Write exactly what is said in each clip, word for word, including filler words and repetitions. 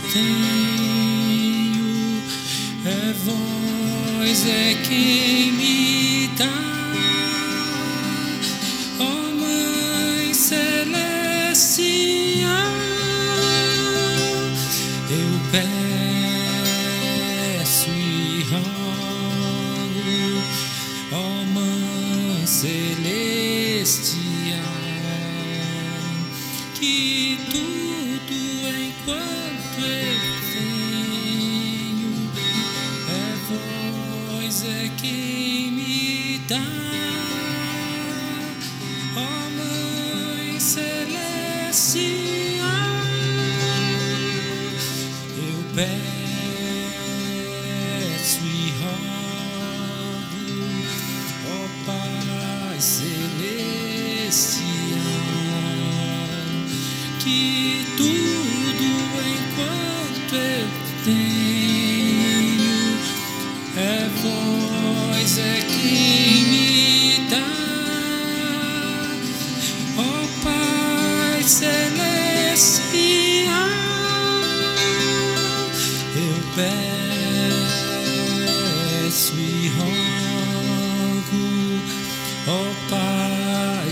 tenho, é vós é quem me dá, ó Mãe Celestial. Eu peço e rogo, ó Mãe Celestial, que tudo enquanto eu tenho, é vós é quem me dá, ó Mãe Celestial. Eu peço e rogo, ó Pai Celestial, que tudo enquanto eu tenho, é vós é quem me dá, ó Pai Celestial. Eu peço e rogo, ó Pai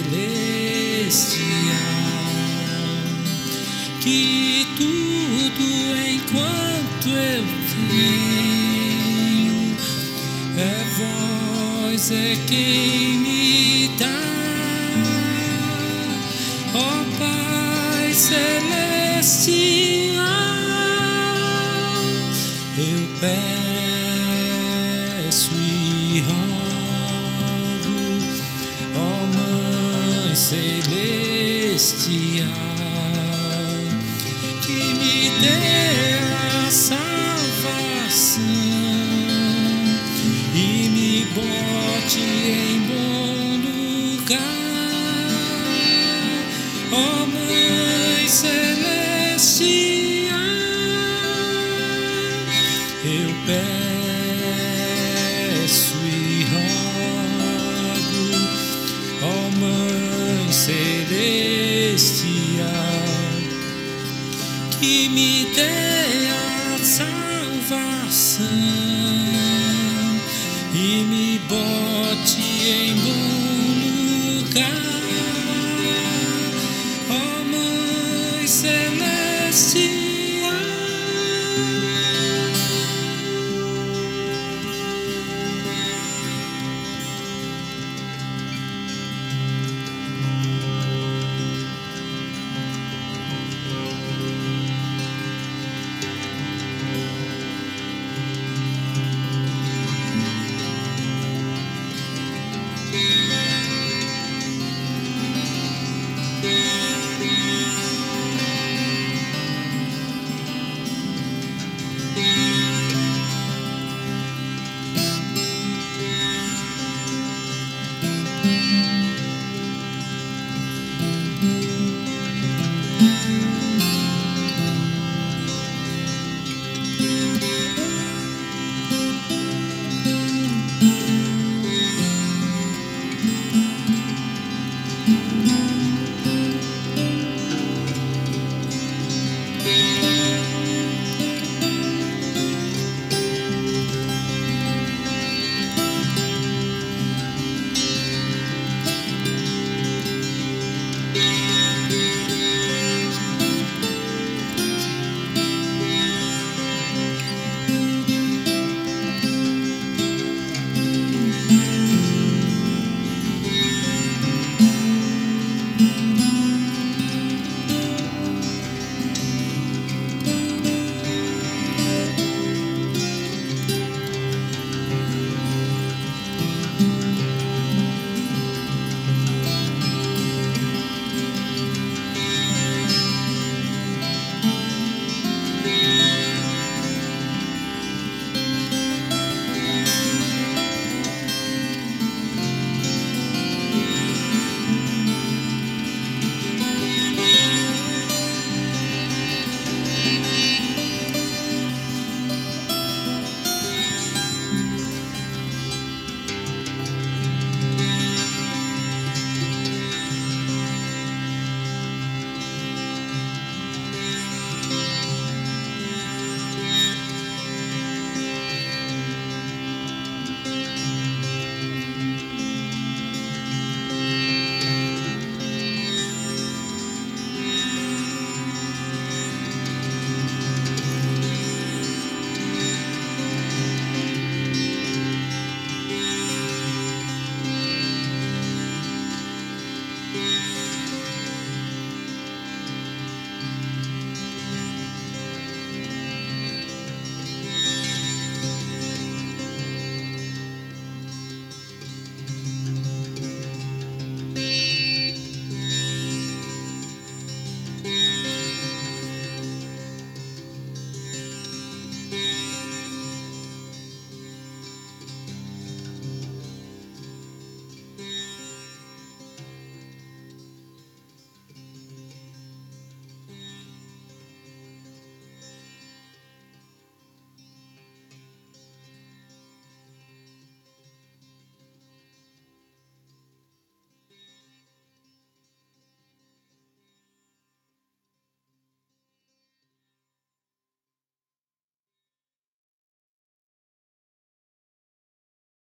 Celestial, que tudo enquanto eu tenho, é vós é quem me dá, ó Pai Celestial. Eu peço e rogo, ó Mãe Celestial, que me dê a salvação e me bote em bom lugar, ó Mãe Celestial. Eu peço e rogo, ó Mãe Celestial, que me dê a salvação e me bote em bom lugar,